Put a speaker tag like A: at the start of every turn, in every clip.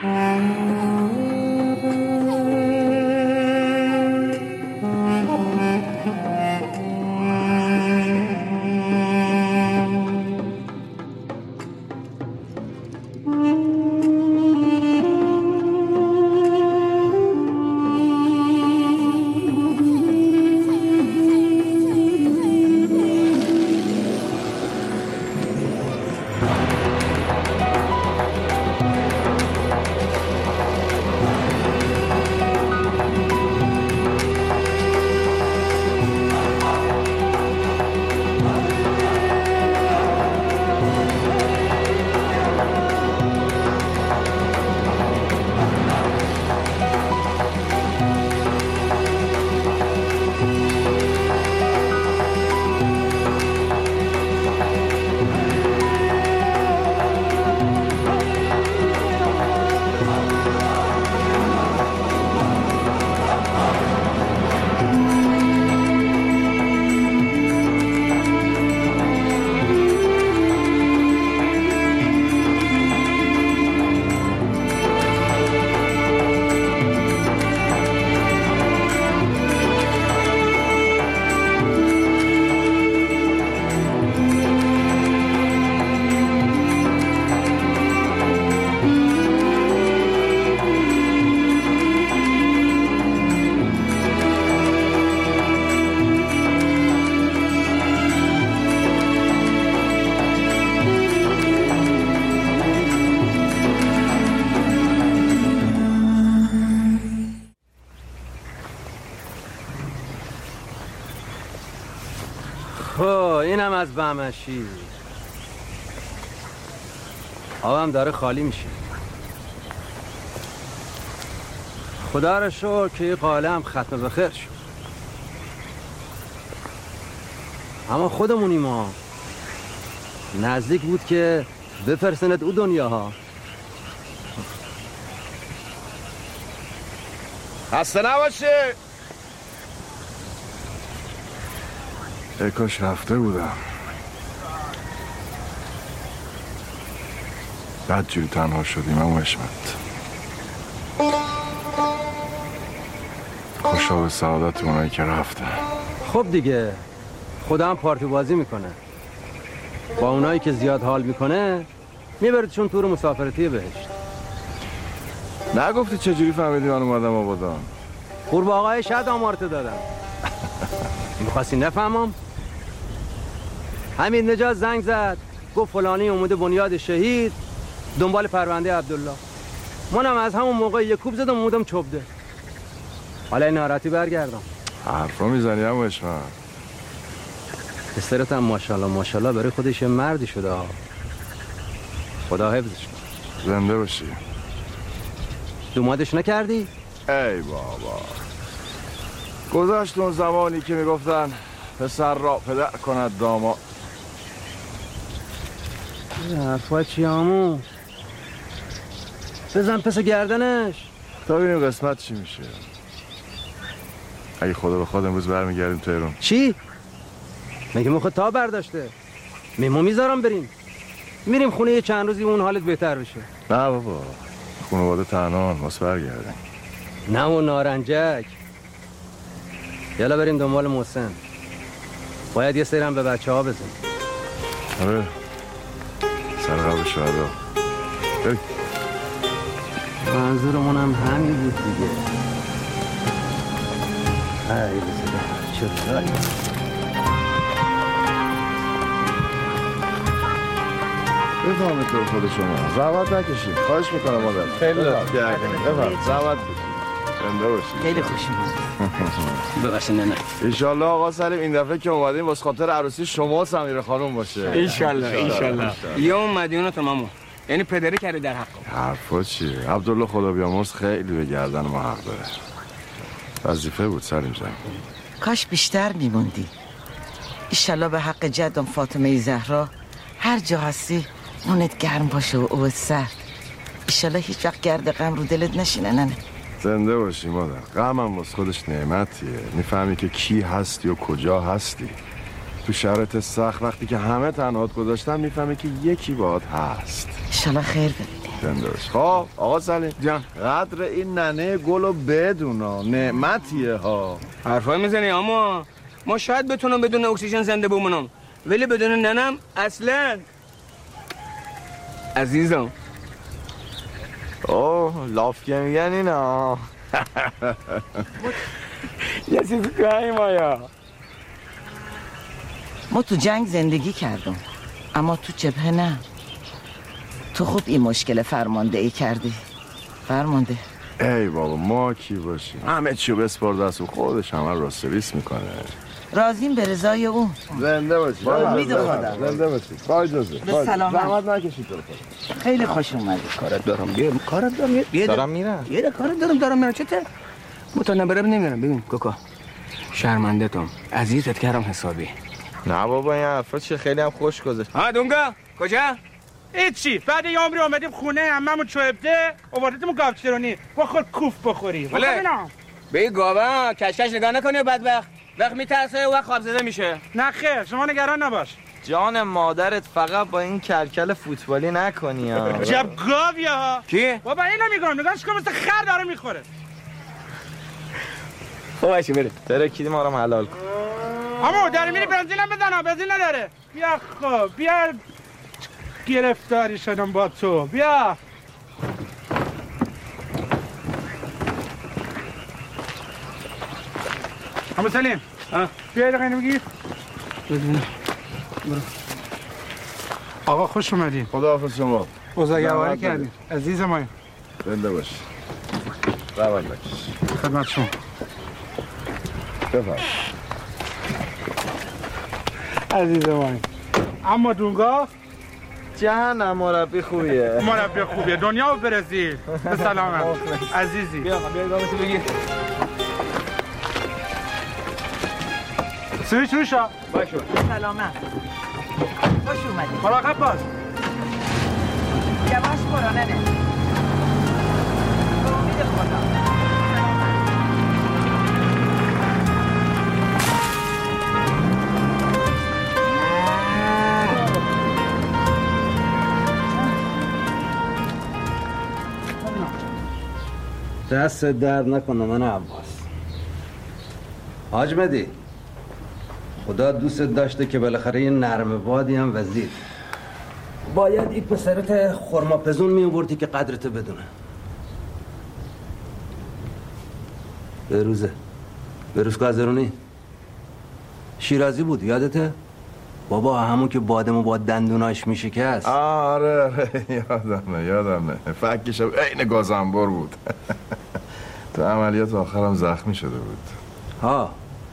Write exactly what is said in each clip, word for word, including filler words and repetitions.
A: اینم از بهمشی. آبم داره خالی میشه. خدا را شکر که یه قالم ختم به خیر شد. اما خودمونی ما نزدیک بود که بفرسند او دنیاها.
B: خسته نباشه. ای کاش رفته بودم. بدجوری تنها شدیم اما حشمت. خوشا به سعادت اونایی که رفتن.
A: خب دیگه خدا هم پارتی بازی میکنه با اونایی که زیاد حال میکنه، میبردشون تور مسافرتی بهشت.
B: نگفتی چجوری فهمیدی من اومدم آبادان؟
A: قرب آقای شد آمارته دادم. میخواستی نفهمم؟ حمید نجات زنگ زد گفت فلانی اومده بنیاد شهید دنبال پرونده عبدالله. منم از همون موقع یک کوب زدم اومدم چوبده. حالا این ناراحتی برگردم.
B: حرفا میزنی هم حشمت.
A: پسرت هم ماشاءالله ماشاءالله برای خودش مردی شده ها. خدا حفظش کنه.
B: زنده باشی.
A: دومادش نکردی؟
B: ای بابا گذاشت اون زمانی که میگفتن پسر را پدر کند داماد.
A: حرفا چی همون؟ بزن پس گردنش
B: تا ببینیم قسمت چی میشه. اگه خدا به خود امروز برمیگردیم تهران.
A: چی؟ مگه مخ تا برداشته؟ میمو میذارم بریم. میریم خونه یه چند روزی اون حالت بهتر بشه.
B: نه بابا خانواده تنهان واسه برگردیم.
A: نه و نارنجک. یالا بریم دنبال محسن. باید یه سری هم به بچه ها بزنیم.
B: آره سر قبل شهدا. بریم.
A: منظورمون هم همین بود دیگه. ای بسیده چطوری؟
B: بفهمید تو خود شما زحمت نکشید. خواهش میکنم مادر.
C: خیلی لطف
B: کردین. بفرمایید زحمت بکشید. زنده باشید.
C: خیلی خوش اومد. ببخشید نه نه.
B: ان شاء الله آقا سلیم این دفعه که اومدیم واسه خاطر عروسی شما سمیره خانم باشه.
C: ان شاء الله ان شاء الله. یا اومدی اون تمامو. یعنی پدری کرده در حق.
B: حرفا چیه؟ عبدالله خدا بیامرز خیلی به گردن ما حق داره. وظیفه بود سلیم جان.
D: کاش بیشتر میموندی. ایشالله به حق جدم فاطمه زهرا هر جا هستی نونت گرم باشه و اوت سرد. ایشالله هیچ وقت گرد غم رو دلت نشینه. نه نه
B: زنده باشی مادر. غم هم واسه خودش نعمتیه. میفهمی که کی هستی و کجا هستی. تو شرایط سخت وقتی که همه تنهات گذاشتن میفهمی که یکی باهات هست.
D: ایشالله خیر ببینی.
B: زنده‌باش. خب آقا سلیم
C: جان
B: قدر این ننه گلو بدونا، نعمتیه ها.
C: حرفای میزنی اما ما شاید بتونم بدون اکسیژن زنده بمونم، ولی بدون ننم اصلا. عزیزم
B: اوه لاف که میگن اینا.
C: یه چیزی که مایا
D: ما تو جنگ زندگی کردم اما تو جبهه نه. تو خوب این مشکل فرمانده ای کردی. فرمانده
B: ای بابا ما کی باشیم؟ همه چیو بسپار دست و خودش همه رو سرویس میکنه.
D: راضیم به رضای او.
B: زنده باشی.
D: امید خدا.
B: زنده باشی. با اجازه.
D: به سلامت.
B: زحمت نکشید تو.
D: خیلی خوش اومدی.
C: کارت دارم بیا کارت دارم بیا
B: دارم میرم.
C: یه کارت دارم دارم میرم چته متنبره نمیرم. ببین کوکا شرمنده توم عزیزت کردم حسابی.
B: نه بابا این حرفا چیه؟ خیلی هم خوش گذشت.
C: ها دونگا کجا؟
E: هیچی بعد یه عمری اومدیم خونه عممون چوبده آوردیمون گاوچرونی با خود کوف بخوری.
C: بله به این گاوا کشکش نگاه نکنی بدبخت وقت میترسه و خواب زده میشه.
E: نه خیر شما نگران نباش.
F: جان مادرت فقط با این کلکل فوتبالی نکنی ها.
E: جب گاویه ها.
C: کی؟
E: بابا اینو میگم نگاهش کن مثل خر داره میخوره.
C: خب باشه بره.
F: ترکیدی ما رو حلال کن.
E: اما داری میری بنزینم بزن بنزین نداره. بیا خب بیا گرفتاری شدم با تو. بیا اما سلیم بیا دقیقه اینو بگیر. آقا خوش اومدین.
B: خداحافظ شما.
E: بزرگواری کردین عزیز ما.
B: زنده باشی. روان بکش.
E: خدمت شما.
B: بفرم.
E: عزیز ما. اما دونگا
F: جهنم مربی خوبیه.
E: مربی خوبیه. دنیا و برزیل. به سلامت عزیزی.
C: بیا بیا گامتو بگیر.
E: سویچ روشا.
C: باشه.
D: سلامت. خوش اومدی.
E: مراقب باش.
D: یواش برو ننه. به امید خدا.
A: دست درد نکنه من عباس. حاج مهدی خدا دوست داشته که بالاخره یه نرم بادی هم وزیر. باید این پسرت خرماپزون می آوردی که قدرت بدونه. بروزه بروز کازرونی شیرازی بود یادته؟ بابا همون که بادمو با دندوناش میشکست.
B: آره آره یادمه یادمه فکشم عین گازنبر بود. تو عملیات آخرم زخمی شده بود.
A: ها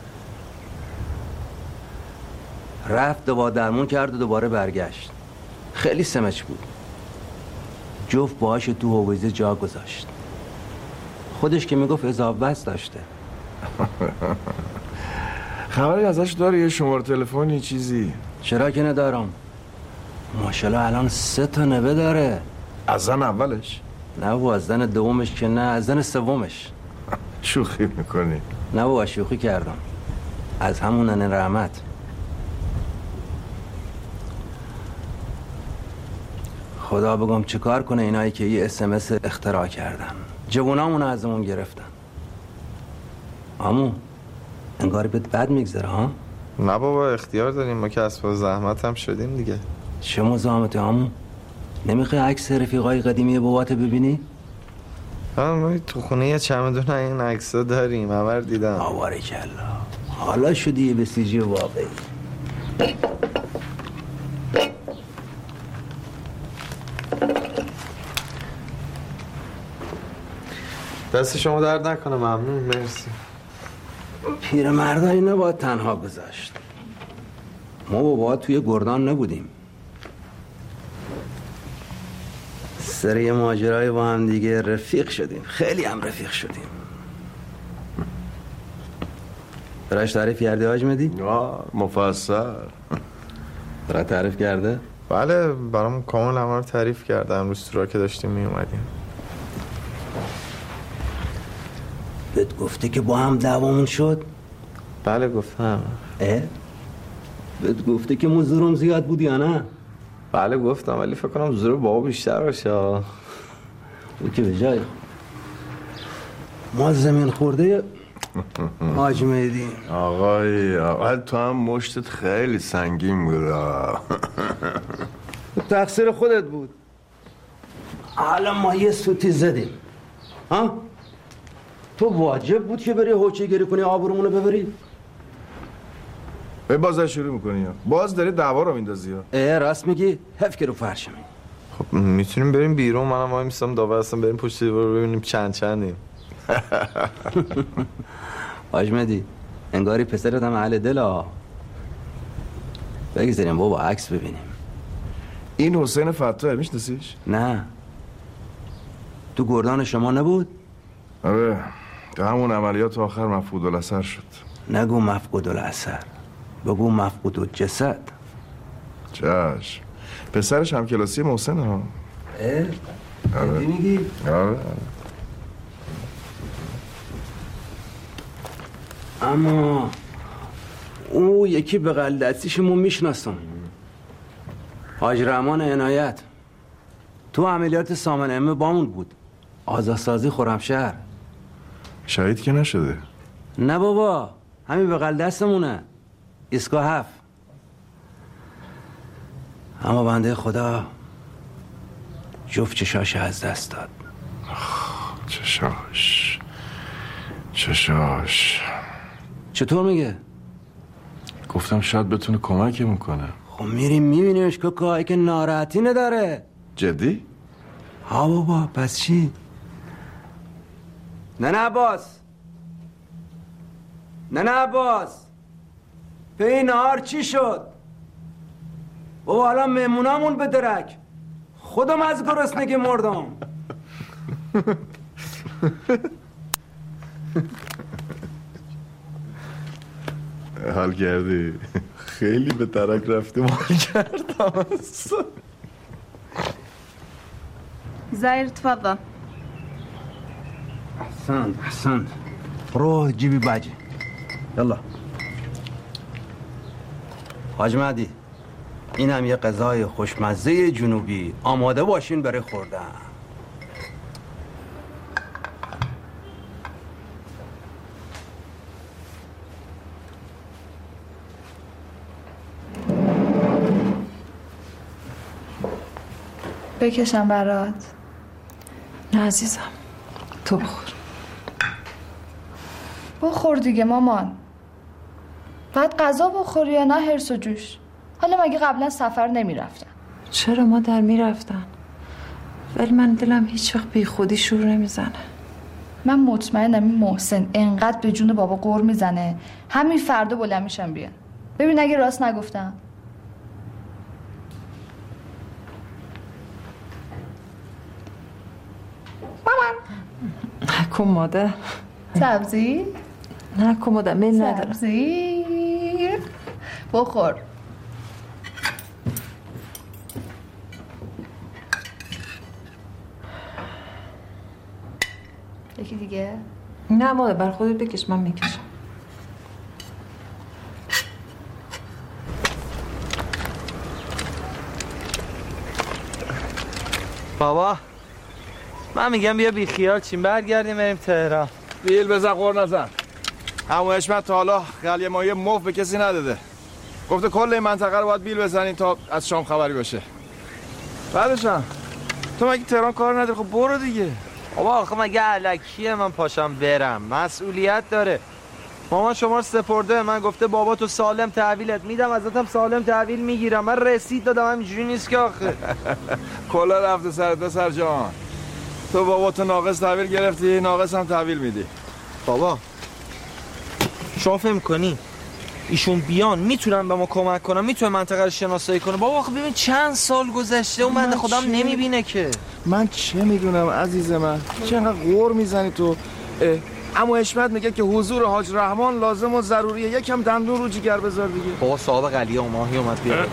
A: رفت دوا درمون کرد و دوباره برگشت. خیلی سمج بود. جفت باهاش تو حویزه جا گذاشت. خودش که میگفت اضافه بس داشته.
B: خبری ازش داری؟ یه شماره تلفنی چیزی؟
A: چرا که ندارم. ماشاءالله الان سه تا نوه داره.
B: از زن اولش؟
A: نه و از زن دومش که نه، از زن سومش.
B: شوخی میکنی؟
A: نه و شوخی کردم. از همون ننه رحمت. خدا بگم چه کار کنه اینایی که یه اس ام اس اختراع کردن. جوونامونو ازمون گرفتن. عمو انگار بهت بد میگذره ها؟
F: نه بابا اختیار داریم ما که اسباب زحمت هم شدیم دیگه.
A: چه مزاحمته عمو؟ نمیخوای عکس رفیقای قدیمی بابات ببینی؟
F: ها ما تو خونه یه چمدون این عکس‌ها داریم همه رو دیدم.
A: آواره کلا حالا شدی یه بسیجی واقعی.
F: دست شما درد نکنه ممنون مرسی.
A: پیرمردایی نباید تنها گذاشت. ما بابا توی گردان نبودیم. سر یه ماجرای با هم دیگه رفیق شدیم. خیلی هم رفیق شدیم. براش تعریف کردی حاج مهدی؟
B: آه مفصل.
A: برای تعریف کرده؟
F: بله برام کامل همه رو تعریف کرده. امروز تو را که داشتیم می اومدیم
A: بهت گفته که با هم دعوامون شد؟
F: بله گفتم.
A: اه؟ بهت گفته که مزدورم زیاد بود یا نه؟
F: بله گفتم ولی فکر کنم زور بابا بیشتر باشه.
A: او که به جای ما زمین خورده حاج مهدی.
B: آقای آقای تو هم مشتت خیلی سنگین بود.
A: تقصیر خودت بود. حالا ما یه سوتی زدیم ها؟ تو واجب بود که بری هوچه گیری کنی آبرومونو ببری.
B: به باز شروع میکنی باز داری دعوا رو میندازی.
A: اه راست میگی؟ حیف که رو فرش می.
F: خب میتونیم بریم بیرون، منم وای میستم داور هستم، بریم پشت دیوار رو ببینیم چند چندیم.
A: حاج مهدی انگاری پسرت هم اهل دلا. بگذاریم بابا عکس ببینیم.
B: این حسین فتاحه میشناسیش؟
A: نه تو گردان شما نبود؟
B: آره تو همون عملیات آخر مفقود الاثر شد.
A: نگو مفقود الاثر، بگو مفقود الجسد.
B: چشم پسرش هم کلاسی محسن ها.
A: اه؟
B: آره
A: میگی؟
B: آره
A: اما او یکی بغل دستیشمون میشناسم، حاج رحمان عنایت. تو عملیات سامن امه بامون بود، آزادسازی خرمشهر.
B: شهید که نشده؟
A: نه بابا همین بغل دستمونه، ایستگاه هفت. اما بنده خدا جفت چشاش از دست داد.
B: چشاش چشاش
A: چطور میگه؟
B: گفتم شاید بتونه کمکمون کنه.
A: خب میریم میبینیمش که که ناراحتی نداره.
B: جدی؟
A: ها بابا پس چی؟ نه نه عباس، نه نه عباس، به این نهار چی شد؟ بابا حالا مهمونامون بدرک، خودم از گرسنگی مردم.
B: حال کردی؟ خیلی به ترک رفتیم حال کردم.
G: زهیر تفضل.
A: احسنت احسنت. روح جیبی باجی. یلا حاج مهدی این هم یه غذای خوشمزه جنوبی، آماده باشین برای خوردن.
G: بکشم برات؟
H: نه عزیزم تو بخور.
G: بخور دیگه مامان. باید غذا بخوری یا نه هرس و جوش؟ حالا مگه قبلا سفر نمی رفتن؟
H: چرا مادر می رفتن؟ ولی من دلم هیچ وقت بی خودی شور نمی زنه.
G: من مطمئنم این محسن انقدر به جون بابا قور می زنه همین فردا بلند میشم بیان. ببین اگه راست نگفتم. مامان
H: نکن مادر.
G: سبزی؟
H: نکن مادر میل ندارم.
G: سبزی بخور. یکی دیگه؟
H: نه مادر بر خودت بکش، من میکشم.
F: بابا من میگم بیا بی خیال چیم برگردیم بریم تهران.
B: بیل بزن قور نزن. همون حشمت تا حالا قلیه مایه مفت به کسی نداده. گفته کل این منطقه رو باید بیل بزنین تا از شام خبری باشه. بعدش هم تو مگه تهران کار نداری؟ خب برو دیگه.
F: بابا آخه مگه الکیه من پاشم برم؟ مسئولیت داره. مامان شما رو سپرده من، گفته بابا تو سالم تحویلت میدم، ازتم سالم تحویل میگیرم. من رسید دادم، همینجوری نیست که آخه.
B: کلا رفته سرت سر جان. تو بابا تو ناقص تحویل گرفتی، ناقص هم تحویل میدی.
I: بابا شما فهم کنی ایشون بیان میتونن به ما کمک کنن، میتونن منطقه رو شناسایی کنن. بابا آخه ببین چند سال گذشته اون بنده خودم نمیبینه که.
B: من چه میدونم عزیز من، چه انقدر غور میزنی تو؟ اما حشمت میگه که حضور حاج رحمان لازم و ضروریه، یکم دندون رو جگر بذار دیگه.
I: بابا صاحب قلیه و ماهی اومد بیاره.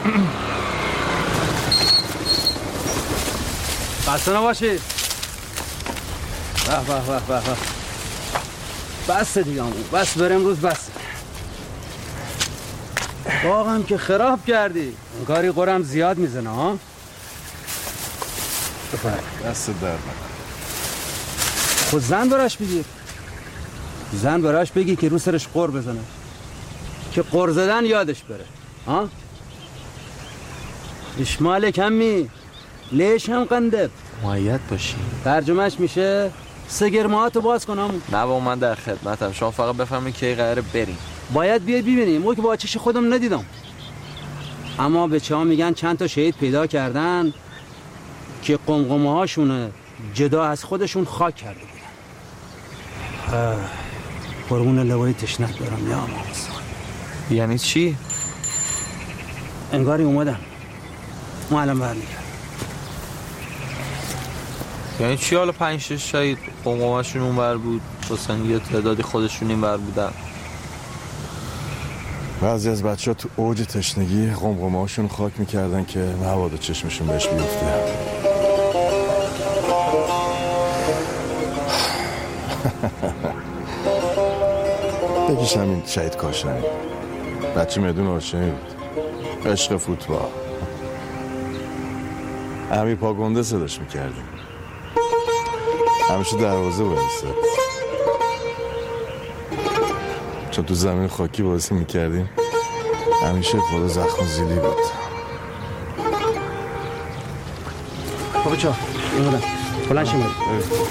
A: خسته نباشید. به به به به به. بس دیگه همون بس، بریم روز بس.
J: باغم که خراب کردی. انگاری قرم زیاد میزنه ها. بفرد
B: دست درد نکن.
J: خود زن براش بگیر. زن براش بگی که رو سرش قر بزنه، که قر زدن یادش بره ها. اشمال کمی لیش هم قندب
I: مایت باشی.
J: ترجمهش میشه سه گرماهاتو باز کنم.
I: نه با من در خدمتم، شما فقط بفهمید که قراره بریم.
J: باید بیای ببینیم. او که با چش خودم ندیدم، اما بچه ها میگن چند تا شهید پیدا کردن که قمقمه هاشون جدا از خودشون خاک کرده بودن. قربون لوای تشنک برم یا امامز.
I: یعنی چی؟
J: انگاری اومدن، ما الان برمیگردم.
I: یعنی چی؟ حالا پنج شش شهید قمقمه‌شون اونور بود، مثلا یه تعدادی خودشون اینور بودن.
B: بعضی از بچه ها تو اوج تشنگی قمقمه هاشون خاک میکردن که مبادا چشمشون بهش بیفته. یکیش همین شهید کاشانی، بچه میدون آشنی بود، عشق فوتبال. امیر پاگنده صداش میکردیم، همیشه دروازه بایسته، چون تو زمین خاکی بازی میکردیم همیشه خدا زخم زیلی بود.
J: بابا چا اینو بلند شیم بریم.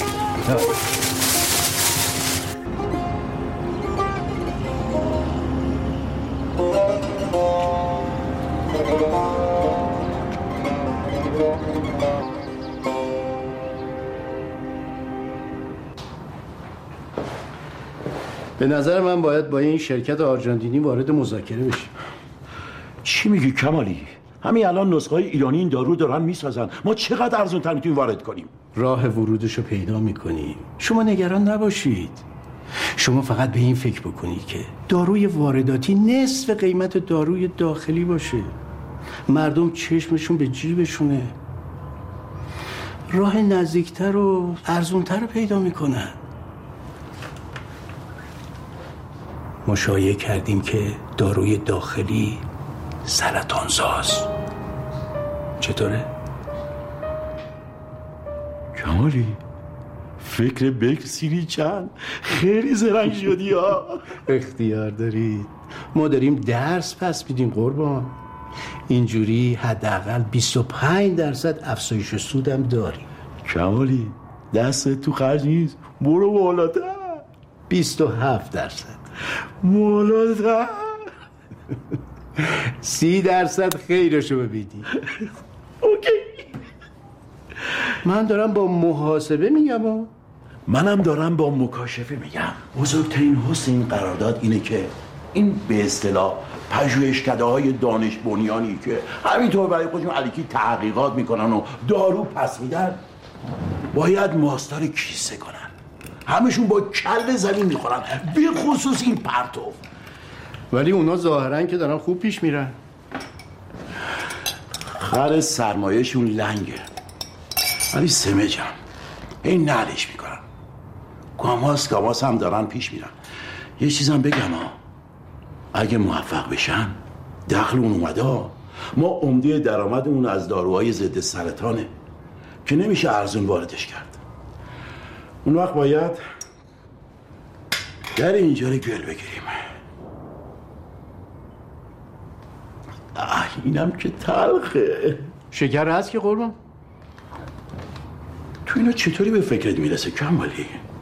K: به نظر من باید با این شرکت آرژانتینی وارد مذاکره بشیم.
L: چی میگی کمالی؟ همین الان نسخه‌های ایرانی این دارو دارن میسازن، ما چقدر ارزان‌تر میتونیم وارد کنیم؟
K: راه ورودشو پیدا میکنیم. شما نگران نباشید. شما فقط به این فکر بکنید که داروی وارداتی نصف قیمت داروی داخلی باشه. مردم چشمشون به جیبشونه. راه نزدیکتر و ارزونتر رو پیدا میکنن. ما شایعه کردیم که داروی داخلی سرطانزاست. چطوره؟
L: کمالی فکر بکر سیری چند خیلی زرنگ شدی ها.
K: اختیار دارید. ما داریم درس پس میدیم قربان. اینجوری حداقل بیست و پنج درصد افزایش سودم داریم.
L: کمالی دست تو خرج نیست، برو بالاتر.
K: بیست و هفت درصد
L: بالاتر.
K: سی درصد خیرشو ببینی.
L: اوکی.
K: من دارم با محاسبه میگم و
L: منم دارم با مکاشفه میگم. بزرگترین حسن این قرارداد اینه که این به اصطلاح پژوهشکده های دانش بنیانی که همینطور برای خودشون الکی تحقیقات میکنن و دارو پس میدن باید ماستر کیسه کنن. همشون با کل زمین میخورن، به خصوص این پرتو.
K: ولی اونا ظاهرن که دارن خوب پیش میرن.
L: خر سرمایهشون لنگه ولی سمجم این نعلش میکنن. گاماس گاماس هم دارن پیش میرن. یه چیزم بگم ها، اگه موفق بشن دخل اون اومده ها. ما عمده درآمد اون از داروهای ضد سرطانه که نمیشه ارزون واردش کرد. اون وقت باید در اینجا رو گل بگیریم. آه اینم که تلخه.
K: شکر هست که قربان؟
L: تو اینا چطوری به فکرت میرسه کمالی؟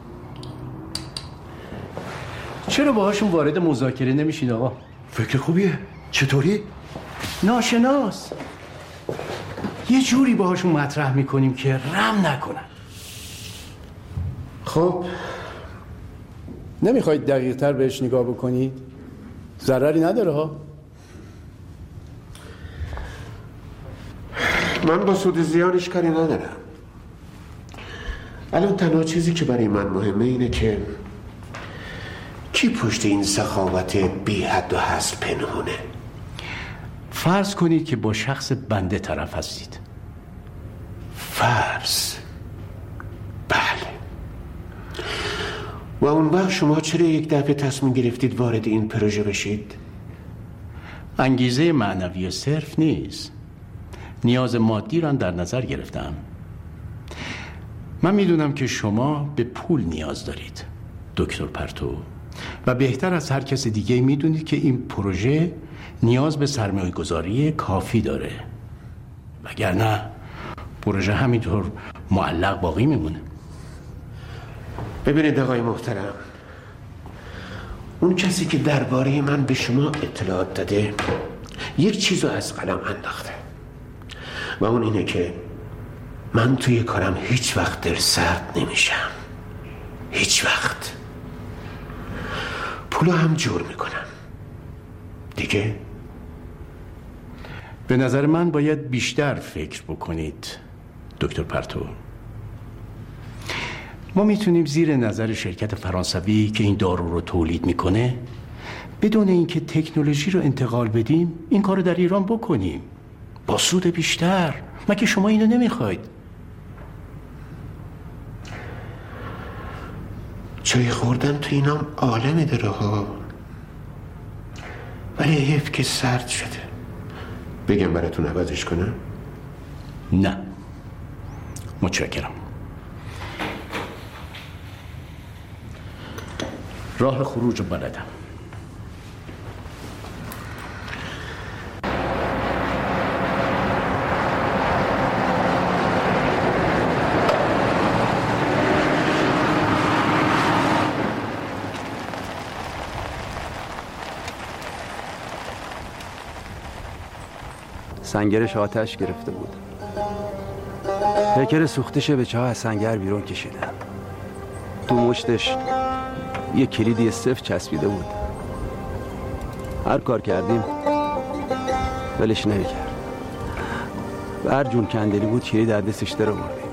K: چرا باهاشون وارد مذاکره نمیشین آقا؟
L: فکر خوبیه. چطوری؟
K: ناشناس یه جوری باهاشون مطرح میکنیم که رم نکنن. خب نمیخواید دقیق تر بهش نگاه بکنید؟ ضرری نداره ها.
M: من با سود زیانش کاری ندارم. الان تنها چیزی که برای من مهمه اینه که کی پشت این سخاوت بی حد و حصر پنهونه.
K: فرض کنید که با شخص بنده طرف هستید.
M: فرض؟ بله. و اون وقت شما چرا یک دفعه تصمیم گرفتید وارد این پروژه بشید؟
K: انگیزه معنوی صرف نیست، نیاز مادی را در نظر گرفتم. من میدونم که شما به پول نیاز دارید دکتر پرتو، و بهتر از هر کس دیگه میدونید که این پروژه نیاز به سرمایه گذاری کافی داره، وگرنه پروژه همینطور معلق باقی میمونه.
M: ببینید آقای محترم، اون کسی که درباره من به شما اطلاعات داده یک چیزو از قلم انداخته و اون اینه که من توی کارم هیچ وقت دل سرد نمیشم، هیچ وقت. پولو هم جور میکنم دیگه.
K: به نظر من باید بیشتر فکر بکنید دکتر پرتو. ما میتونیم زیر نظر شرکت فرانسوی که این دارو رو تولید میکنه بدون اینکه تکنولوژی رو انتقال بدیم این کار رو در ایران بکنیم با سود بیشتر. مگه شما اینو نمیخواید؟
M: چای خوردن تو اینام عالم داره ها، ولی حیف که سرد شده. بگم براتون عوضش کنم؟
K: نه متشکرم. راه خروج رو بلدم.
A: سنگرش آتش گرفته بود. پیکر سوختش به چاه از سنگر بیرون کشیدن. تو مشتش یه کلیدی سفت چسبیده بود. هر کار کردیم ولش نمی‌کرد. هر جون کندلی بود کلید در دستش در آوردیم.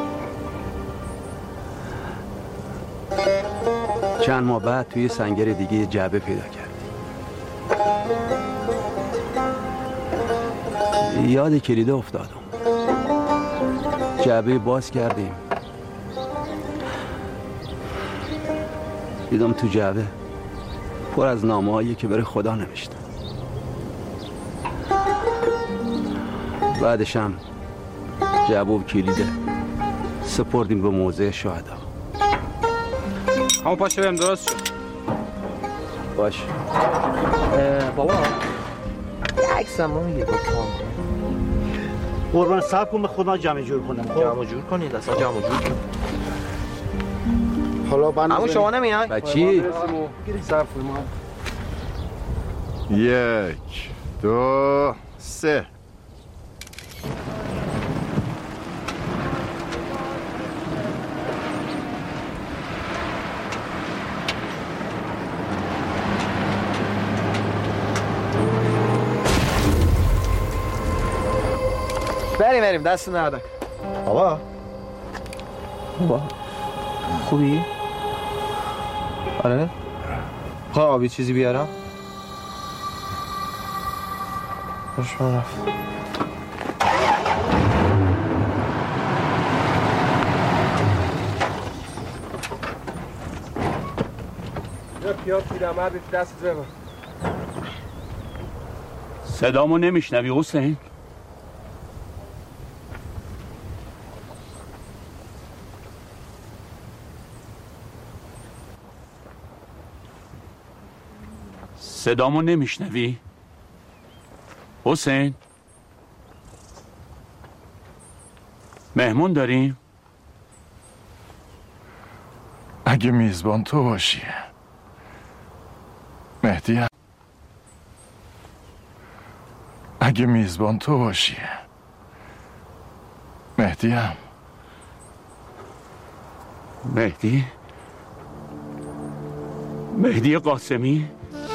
A: چند ماه بعد توی سنگر دیگه یه جعبه پیدا کردیم. یاد کلیده افتادم. جعبه باز کردیم، دیدم تو جعبه پر از نامه‌هایی که برای خدا نوشته. بعدش هم جعبه و کلیده سپردیم به موضع شهدا.
E: همون پاشه بریم درست شد.
A: باش.
F: بابا یه عکس هم میگه با کام
N: قربان صاحب کن به خدا جمع جور کنم.
F: جمع جور کنید اصلا جمع جور کنید.
N: حالا بند
F: اما شما نمیای؟
A: بچی؟
B: یک دو سه.
F: بریم بریم دست نردک. بابا بابا خوبی؟ آره؟ خواه آبی چیزی بیارم؟ خوش من رفت.
E: یا پیاد پیرمرد دست ببر.
O: صدامو نمیشنوی حسین؟ صدامو نمیشنوی؟ حسین؟ مهمون داریم؟
B: اگه میزبان تو باشی مهدی هم. اگه میزبان تو باشی مهدی هم.
O: مهدی؟ مهدی قاسمی؟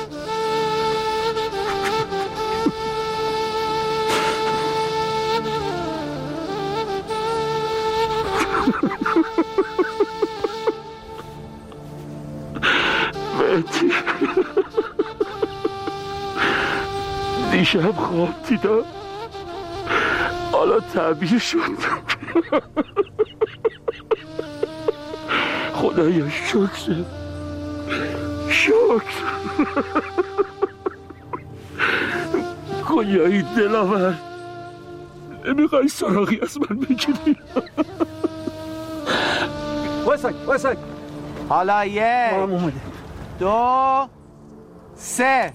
O: مهدی دیشب خواب دیدم حالا تعبیر شد. خدایا شکر شکر دنیایی دلاور، نمیخوای سراغی از من بگیری؟
C: وایساک وایساک.
F: حالا یک دو سه.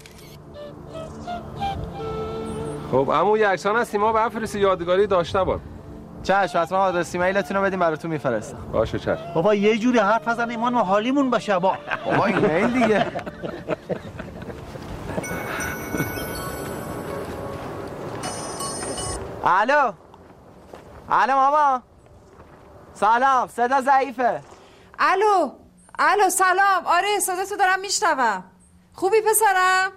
P: خب عمو یکسان هستی، ما بفرستی یادگاری داشته باد.
F: چشم، حتما آدرس ایمیلتون رو بدیم براتون میفرستم.
P: باشه چشم.
N: بابا یه جوری حرف بزن ایمان و حالیمون باشه. با
F: بابا ایمیل دیگه. الو الو ماما سلام، صدا ضعیفه.
H: الو الو سلام. آره صدا تو دارم میشنوم. خوبی پسرم؟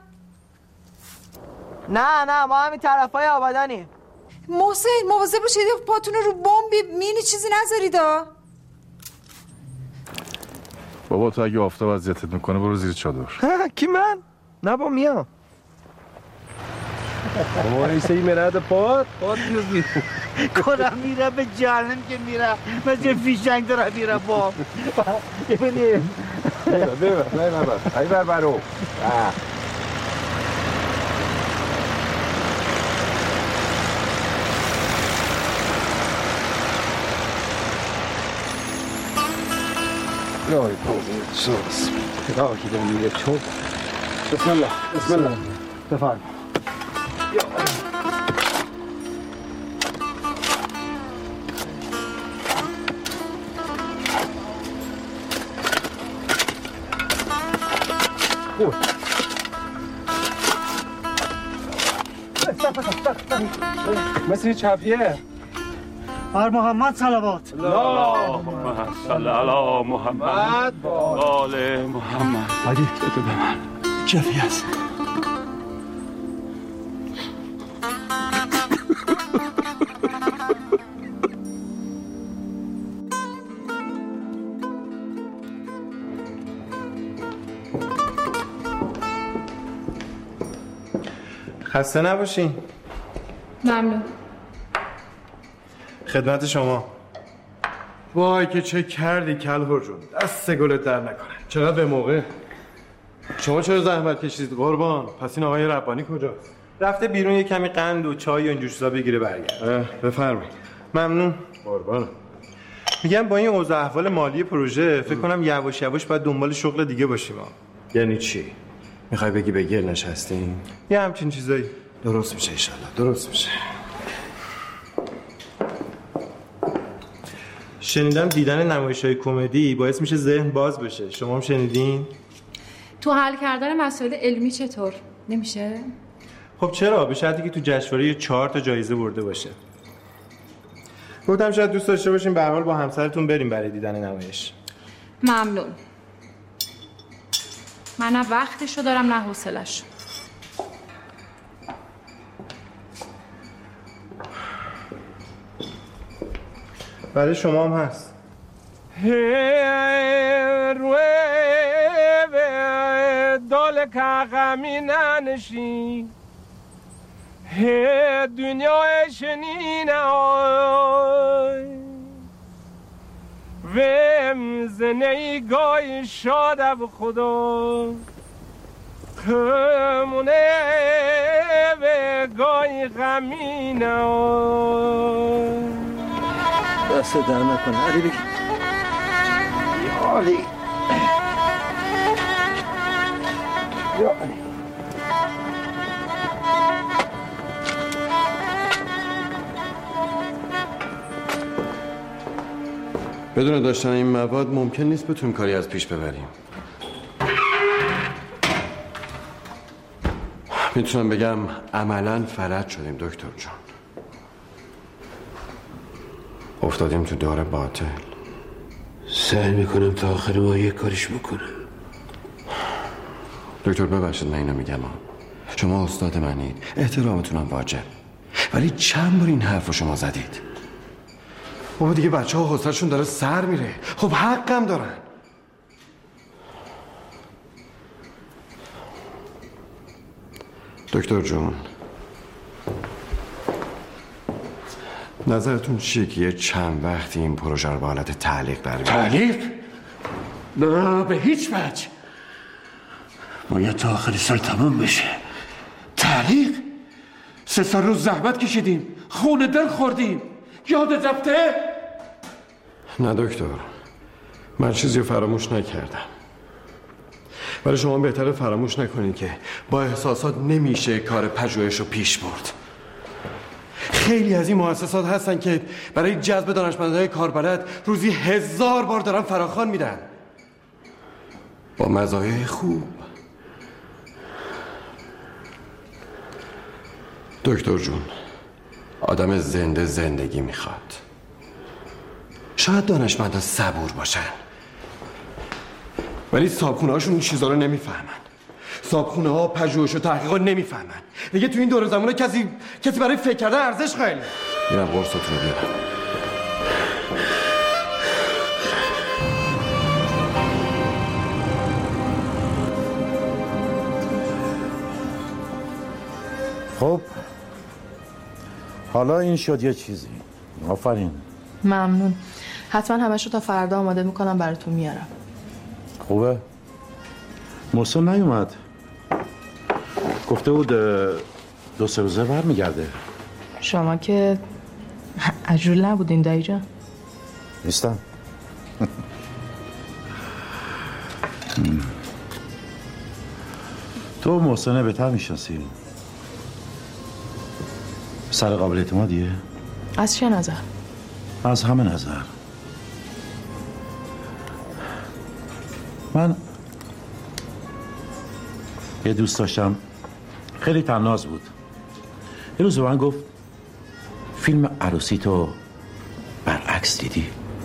F: نه نه ما همین طرفای آبادانیم.
H: محسن مواظب باشید پاتون رو بمب مینی چیزی نذاریدا.
B: بابا تو اگه آفتاب اذیتت میکنه برو زیر چادر.
F: کی من؟ نه با میام.
P: بابا ایسه ای مرد پاد پاد بیوزی
N: کنم میره به جهنم که میره مثل فیشنگ داره میره با ببینیم
P: ببر ببر ببر ببر ای بر برو.
O: Lord, Jesus. Ja, که دارم میره چوب. بسم الله بسم الله بفرم. خوب.
P: مثل چپیه.
N: بر محمد صلوات.
O: اللهم صل علی محمد و آل محمد. علی تو به من جفی هست.
B: خسته نباشین.
G: ممنون.
B: خدمت شما. وای که چه کردی کلهر جون، دست گلت در نکنه. چقدر به موقع. شما چرا زحمت کشیدید قربان؟ پس این آقای ربانی کجاست؟ رفته بیرون یه کمی قند و چای و اینجور چیزا بگیره برگرد. بفرمایید. ممنون قربان. میگم با این اوضاع احوال مالی پروژه فکر کنم یواش یواش باید دنبال شغل دیگه باشیم. یعنی چی؟ میخوای بگی به گل نشستیم؟ یه همچین چیزایی. درست میشه ان شاءالله. درست میشه. شنیدم دیدن نمایش‌های کمدی باعث میشه ذهن باز بشه. شما هم شنیدین؟
G: تو حل کردن مسائل علمی چطور؟ نمیشه؟
B: خب چرا؟ به شرطی که تو جشنواره چهار تا جایزه برده باشه. گفتم شاید دوست داشته باشین به هر حال با همسرتون بریم برای دیدن نمایش.
G: ممنون. من نه وقتشو دارم نه حوصله‌شو.
B: برای شما هم هست.
E: دال که غمی ننشی دنیای شنین آی ویم زنی گای شاده به خدا کمونه و گای غمی آی.
A: دست در نکنه. علی بگی یا علی یا علی.
L: بدون داشتن این مواد ممکن نیست بتونیم کاری از پیش ببریم. میتونم بگم عملاً فلج شدیم دکتر جان. افتادیم تو دار باطل.
M: سعی میکنم تا آخر ما یک کارش بکنم.
L: دکتر ببخشید من اینو میگم. شما استاد منید، احترامتونم واجب، ولی چند بار این حرف رو شما زدید؟ بابا دیگه بچه ها حوصله‌شون داره سر میره. خب حقم دارن. دکتر جون نظرتون چیه که یه چند وقتی این پروژه رو به حالت تعلیق در بیاریم؟
M: تعلیق؟ نه به هیچ وجه. باید تا آخر سال تمام بشه. تعلیق؟ سه سال روز زحمت کشیدیم، خون دل خوردیم، یادت رفته؟
Q: نه دکتر، من چیزی رو فراموش نکردم، ولی شما بهتره فراموش نکنید که با احساسات نمیشه کار پژوهش رو پیش برد. خیلی از این مؤسسات هستن که برای جذب دانشمندای کاربلد روزی هزار بار دارن فراخوان میدن با مزایای خوب. دکتر جون، آدم زنده زندگی میخواد. شاید دانشمندا صبور باشن، ولی صاحبخونه هاشون این چیزا رو نمیفهمن. صاحبخونه ها پژوهش و تحقیقات نمیفهمن. دیگه تو این دور زمانه کسی کسی برای فکر کردن ارزش قائله. میرم قرصتون رو بیارم.
L: خب حالا این شد یه چیزی. آفرین.
G: ممنون. حتما همشو تا فردا آماده میکنم براتون میارم.
L: خوبه؟ محسن نیومد. گفته بود دو سه روزه برمیگرده.
G: شما که عجول نبودین دایی جان؟
L: نیستم. تو محسن بهتر میشناسی. سر قابل اعتمادیه؟
G: از چه نظر؟
L: از همه نظر. من یه دوست داشتم خیلی طناز بود. یه روز به من گفت فیلم عروسی تو برعکس دیدی؟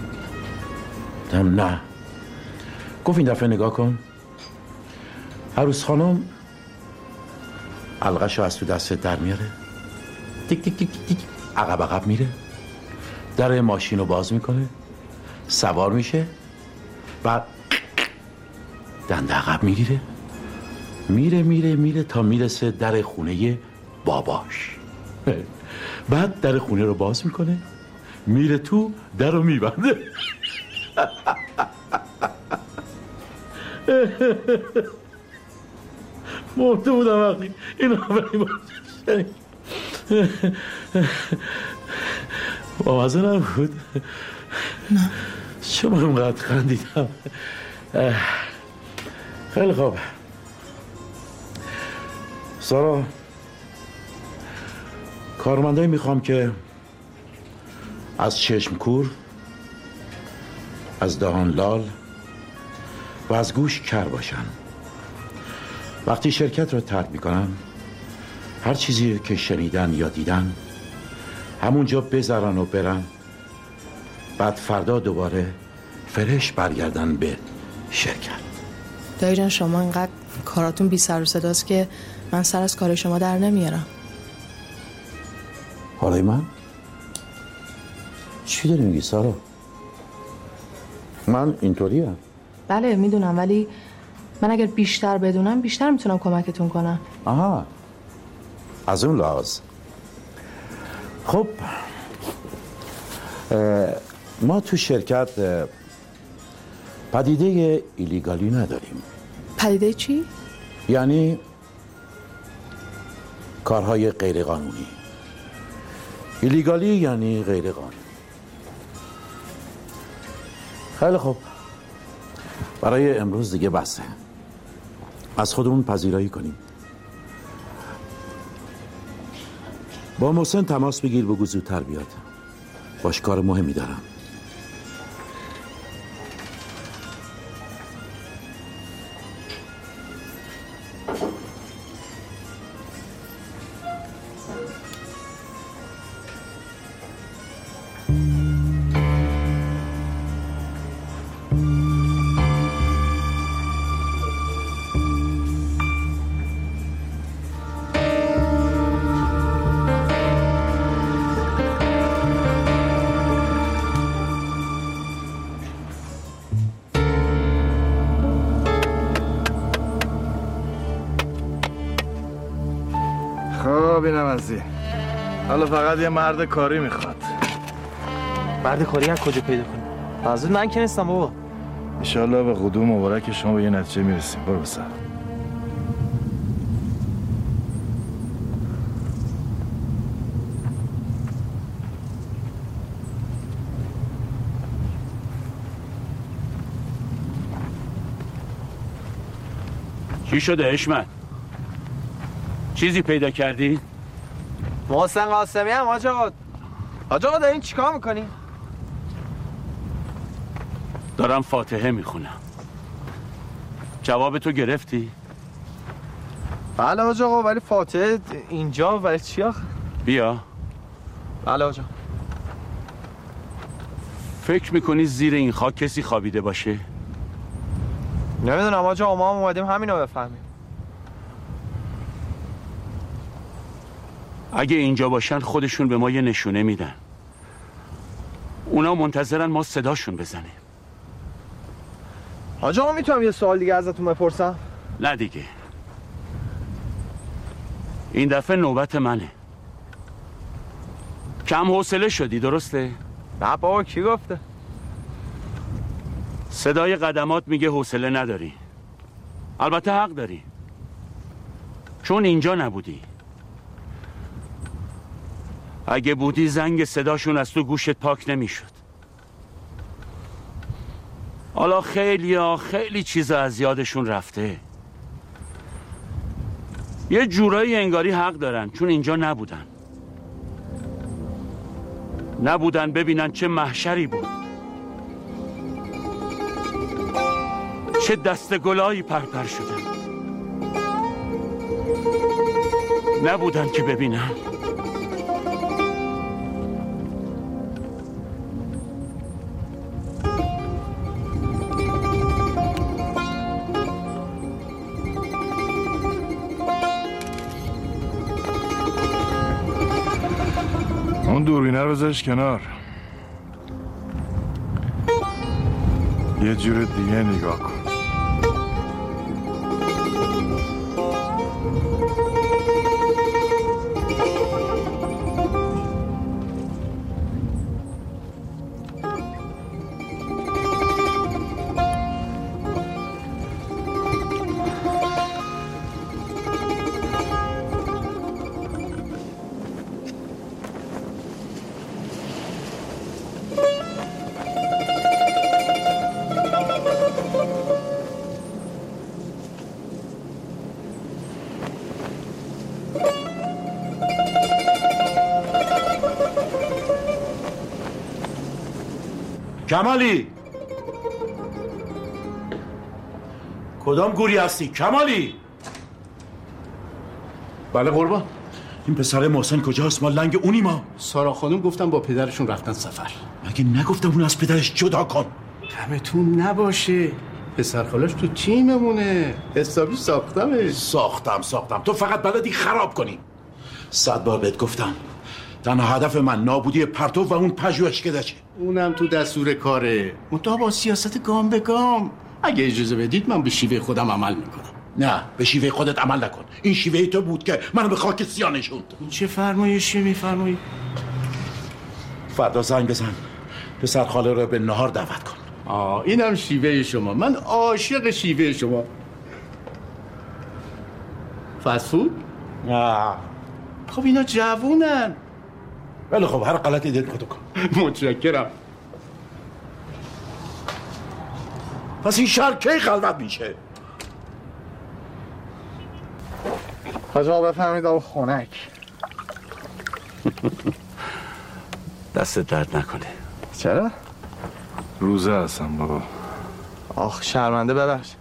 L: دم نه. گفت این دفعه نگاه کن، عروس خانم علقه‌شو از تو دستت در میاره، تیک تیک تیک تیک عقب عقب میره، در ماشین رو باز میکنه، سوار میشه، بعد دنده عقب میگیره، میره میره میره تا میرسه در خونه باباش. بعد در خونه رو باز میکنه، میره تو، در رو میبنده. مرده بودم وقتی این آوری باشه. بامزه نبود؟
G: نه.
L: چرا اینقدر خندیدم؟ خیلی خوب سارا، کارمندایی میخوام که از چشم کور، از دهان لال و از گوش کر باشن. وقتی شرکت رو ترک میکنن، هر چیزی که شنیدن یا دیدن همونجا بذارن و برن، بعد فردا دوباره فرش برگردن به شرکت.
G: دایی جان شما اینقدر کاراتون بی سر و صداست که من سر از کار شما در نمیارم.
L: حالای من؟ چی داری میگی سارا؟ من اینطوریم.
G: بله میدونم، ولی من اگر بیشتر بدونم بیشتر میتونم کمکتون کنم.
L: آها، از اون لحاظ. خب ما تو شرکت پدیده ایلیگالی نداریم.
G: پدیده چی؟
L: یعنی کارهای غیر قانونی. ایلیگالی یعنی غیر قانونی. خیلی خوب، برای امروز دیگه بسه. از خودمون پذیرایی کنیم. با محسن تماس بگیر، بگو زودتر بیاد، باش کار مهمی دارم.
B: خب اینم از این. حالا فقط یه مرد کاری میخواد.
F: مرد کاری از کجا پیدا کنیم؟ منظور من که نیستم بابا.
B: انشالله به قدوم مبارک شما به یه نتیجه میرسیم. برو بسر.
O: چی شده حشمت؟ چیزی پیدا کردی؟
F: محسن قاسمی هم حاج آقا. حاج آقا دارین چیکار میکنی؟
O: دارم فاتحه میخونم. جواب تو گرفتی؟
F: بله حاج آقا، ولی فاتحه اینجا ولی چی آخه؟
O: بیا.
F: بله حاج آقا.
O: فکر میکنی زیر این خاک کسی خوابیده باشه؟
F: نمیدونم حاج آقا، ما هم اومدیم همینو بفهمیم.
O: اگه اینجا باشن خودشون به ما یه نشونه میدن. اونا منتظرن ما صداشون بزنیم.
F: حاج آقا میتونم یه سوال دیگه ازتون بپرسم؟
O: نه دیگه. این دفعه نوبت منه. کم حوصله شدی درسته؟
F: نه بابا، کی گفته؟
O: صدای قدمات میگه حوصله نداری. البته حق داری، چون اینجا نبودی. اگه بودی زنگ صداشون از تو گوشت پاک نمیشد. حالا خیلی ها خیلی چیزا از یادشون رفته. یه جورایی انگاری حق دارن، چون اینجا نبودن. نبودن ببینن چه محشری بود، چه دست گلایی پرپر شدن. نبودن که ببینن.
B: اون دوربینه رو بذارش کنار، یه جور دیگه نگاه کن.
L: کمالی، کدام گوری هستی کمالی؟
K: بله قربان.
L: این پسر محسن کجاست؟ ما لنگ اونی ما.
K: سارا خانم گفتم با پدرشون رفتن سفر.
L: مگه نگفتم اون از پدرش جدا کن؟
K: غمتون نباشه، پسر خالاش تو تیممونه، حسابی ساختمه.
L: ساختم ساختم تو فقط بلدی خراب کنی. صد بار بهت گفتم تنها هدف من نابودی پرتو و اون پژوهشکدشه.
K: اونم تو دستور کاره، منتها با سیاست گام به گام. اگه اجازه بدید من به شیوه خودم عمل میکنم.
L: نه، به شیوه خودت عمل نکن. این شیوه تو بود که منو به خاک سیاه نشوند.
K: چه فرمایشی میفرمایید؟
L: فردا زنگ بزن پسر خاله رو به نهار دعوت کن.
K: آه اینم شیوه شما. من عاشق شیوه شما. فست فود؟
L: نه.
K: خب اینا جوونن.
L: ولی خب هر غلطی دلت خودت کن.
K: متشکرم.
L: پس این شهر کی خلوت میشه؟
F: حاج آقا بفهمید آقا خنک.
O: دست درد نکنه.
F: چرا؟
B: روزه هستم بابا.
F: آخ شرمنده، ببخش.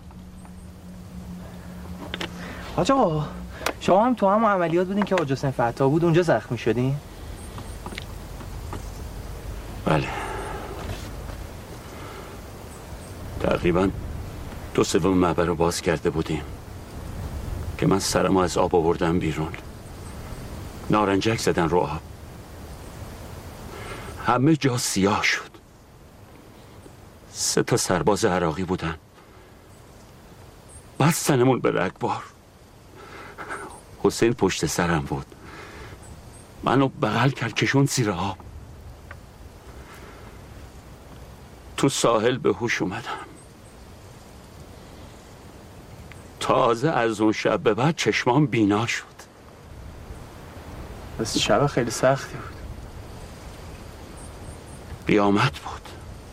F: حاج آقا شما هم تو هم عملیات بودین که حاج حسین فتا بود، اونجا زخمی شدین؟
O: بله. تقریبا دو سوم معبر رو باز کرده بودیم که من سرمو از آب آوردم بیرون. نارنجک زدن رو آب. همه جا سیاه شد. سه تا سرباز عراقی بودن. بستنمون به رگبار. حسین پشت سرم بود. منو بغل کرد کشون زیر آب. تو ساحل به هوش اومدم. تازه از اون شب به بعد چشمام بینا شد.
F: بس شب خیلی سختی بود.
O: قیامت بود.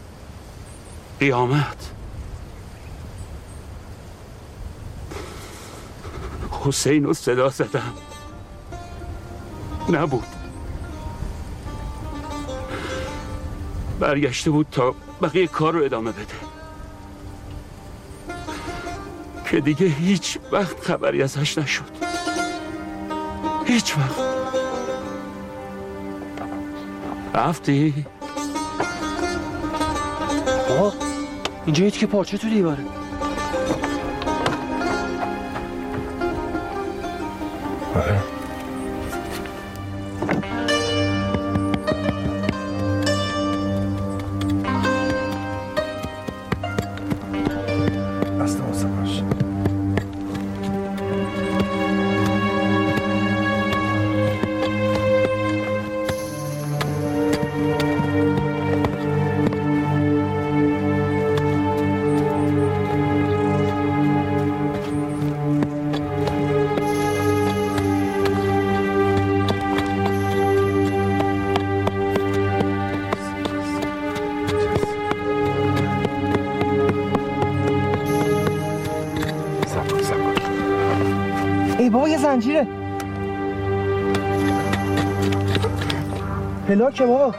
O: قیامت. حسین رو صدا زدم، نبود. برگشته بود تا بقیه کار رو ادامه بده که دیگه هیچ وقت خبری ازش نشد. هیچ وقت. رفتی؟
I: آقا اینجا هیچ که پارچه تو دیواره.
B: آره. بسته بسته باش.
I: ای بابا یه زنجیره. پلاکه بابا.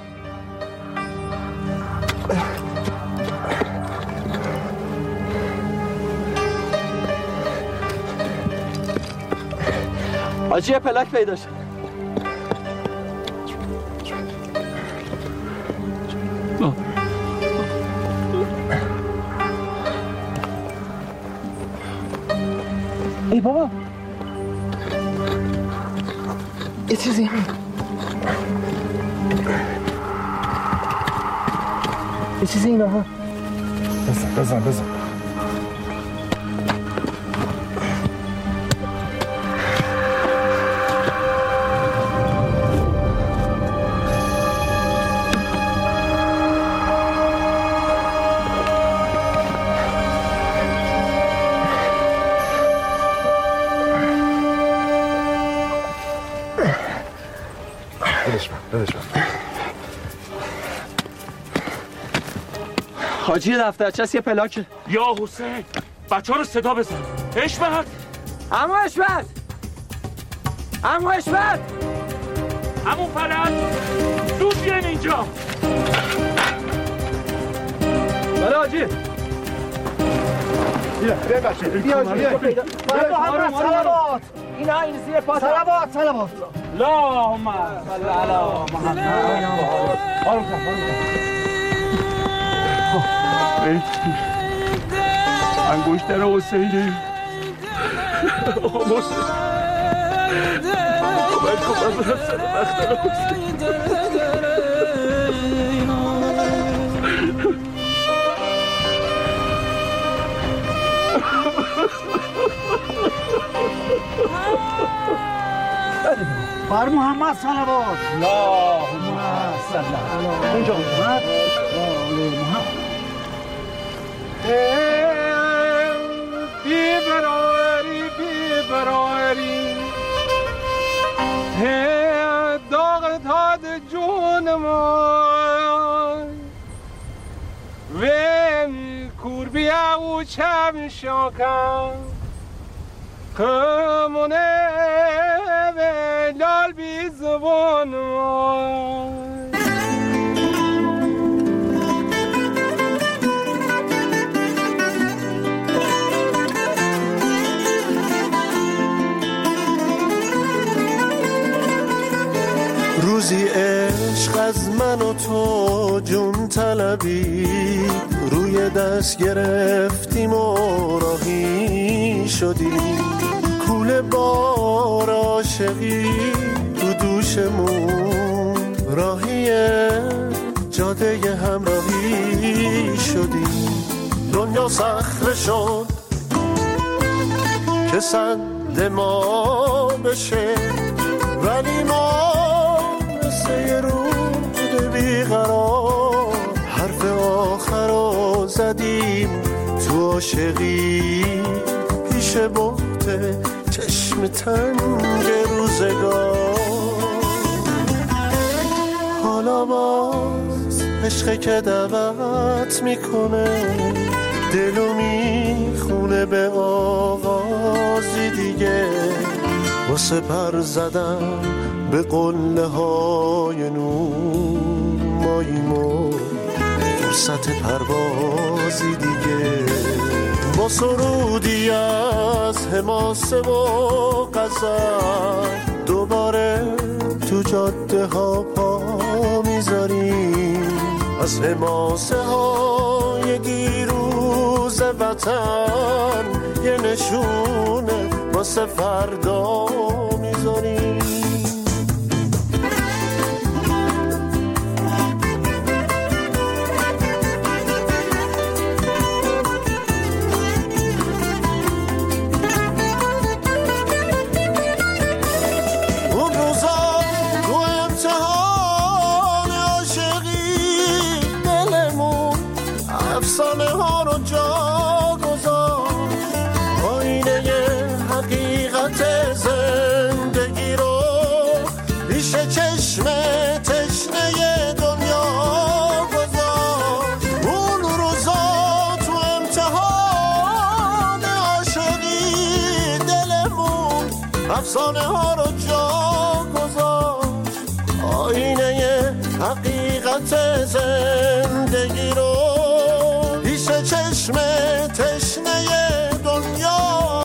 I: آجی یه پلاک پیدا شد. ای بابا یه چیزی هم یه چیزی اینا ها.
B: بزن بزن بزن.
I: حاجی دفترچه هست یه پلاکه.
O: یا حسین بچه ها رو صدا بزن. اشمت
I: عمو اشمت عمو اشمت
O: عمو فرد زود بیاین اینجا.
I: بله حاجی.
B: بیا بیا بچه بیا حاجی بیا.
I: محمد صلوات اینا این زیر پا صلوات صلوات اللهم صل علی محمد. آروم کن آروم کن.
O: انگشتر حسینی آقا حسین کمک کن من برم سر مختل حسین.
N: بر محمد صلوات.
I: اللهم صل علی اونجا اومد.
P: بی براری بی براری داغ داد جون ما وی کور بیا و چم شاکم خمونه و لال بی زبان ما.
R: روزی عشق از من و تو جون طلبی روی دست گرفتیم و راهی شدیم. کوله بار عاشقی تو دوشمون راهی جاده همراهی شدیم. دنیا صخره شد که سد ما بشه ولی ما مثل رود بیقرار حرف آخر رو زدیم تو عاشقی پیش بحت چشم تنگ روزگار. حالا باز عشقه که دعوت میکنه دلو میخونه به آغازی دیگه واسه پر زدم به قله های نور ماییم و فرصت پروازی دیگه با سرودی از حماسه و غزل دوباره تو جاده ها پا میذاریم از حماسه های دیروز وطن یه نشونه واسه فردا میذاریم افسانه ها رو جا گذار آینه حقیقت زندگی رو پیش چشم تشنه دنیا گذار اون روزا تو امتحان عاشقی دلمون افسانه ها رو جا گذار آینه حقیقت زندگی رو